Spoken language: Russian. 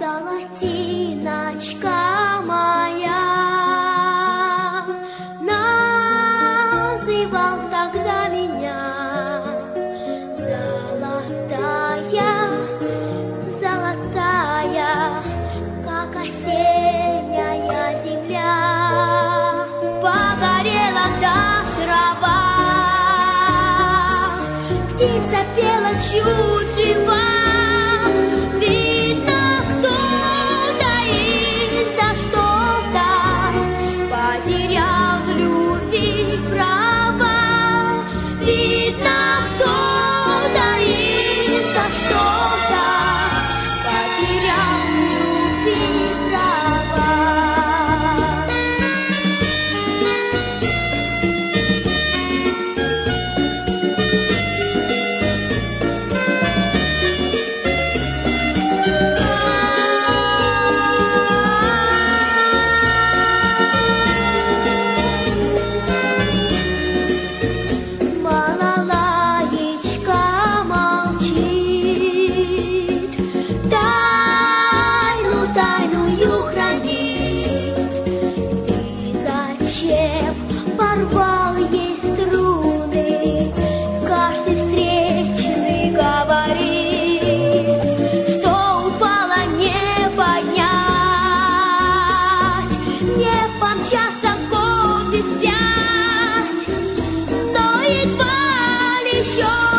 золотиночка моя, называл тогда меня золотая, золотая, как осенняя земля. Погорела та трава, птица пела чуть жива. Видно, кто-то из-за что-то потерял в любви права. Видно, кто-то из-за что-то потерял в любви права. Порвал ей струны, каждый встречный говорит, что упала не поднять, не помчаться год и спять, но едва ли еще.